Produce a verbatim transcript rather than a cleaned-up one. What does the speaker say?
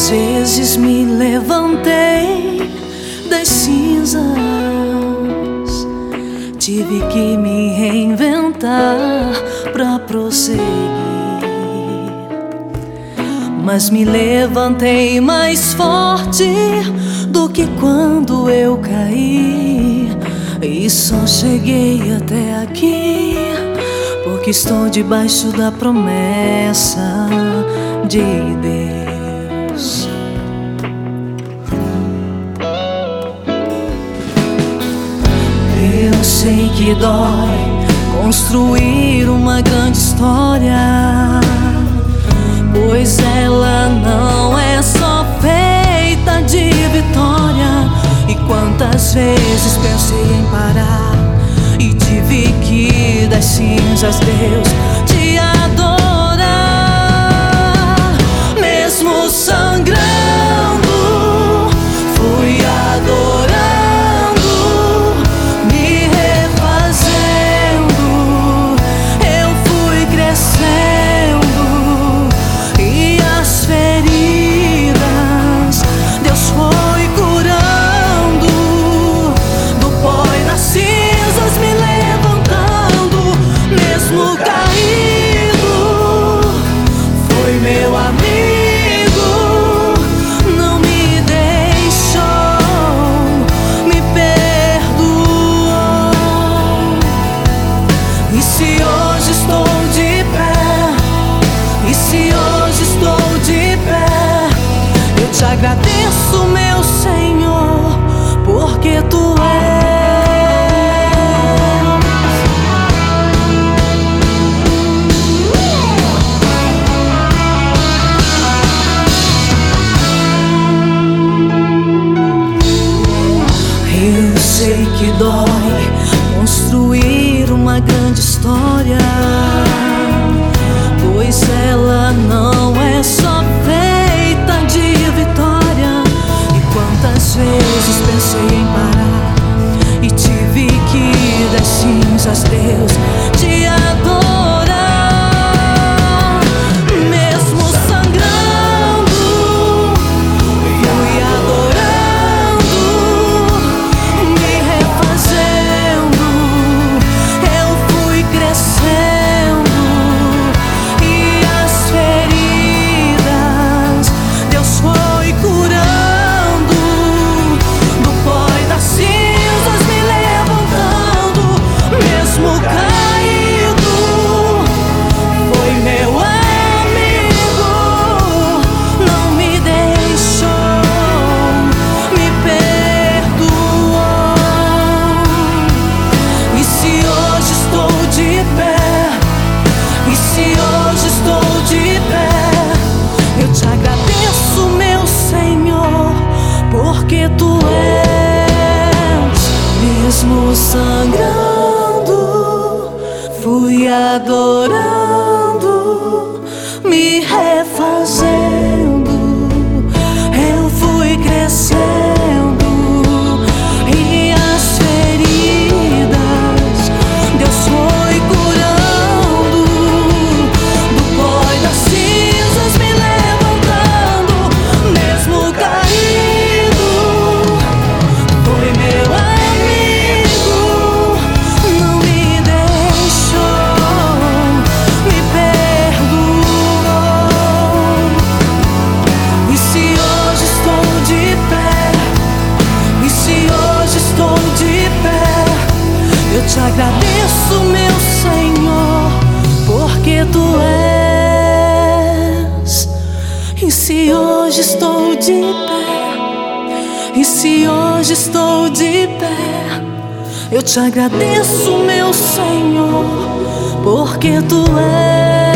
Quantas vezes me levantei das cinzas, tive que me reinventar pra prosseguir, mas me levantei mais forte do que quando eu caí. E só cheguei até aqui porque estou debaixo da promessa de Deus. Eu sei que dói construir uma grande história, pois ela não é só feita de vitória. E quantas vezes pensei em parar e tive que das cinzas, Deus, te adorar. Mesmo sangrando, fui adorando, me refazendo, eu fui crescendo. E as feridas Deus foi curando, do pó e das cinzas me levantando. Mesmo caído, foi meu amigo, não me deixou, me perdoou. E se hoje estou de pé, e se hoje estou de pé, eu te agradeço, meu Senhor, porque Tu és. Eu sei que dói construir uma grande história, pois ela não é só feita de vitória. E quantas vezes pensei em parar e tive que das cinzas, Deus, te adorar. Mesmo sangrando, fui adorando, me refazendo, eu fui crescendo. E as feridas Deus foi curando, do pó e das cinzas me levantando. Mesmo caído, foi meu amigo, não me deixou, me perdoou. E se hoje estou de pé, e se hoje estou de pé, eu te agradeço, meu Senhor, porque Tu és. Mesmo sangrando, fui adorando, me refazendo, eu fui crescendo. E as feridas Deus foi curando, do pó e das cinzas me levantando. Mesmo caído, foi meu amigo, não me deixou, me perdoou. E se hoje estou de pé, e se hoje estou de pé, eu te agradeço, meu Senhor, porque Tu és. E se hoje estou de pé, e se hoje estou de pé, eu te agradeço, meu Senhor, porque Tu és.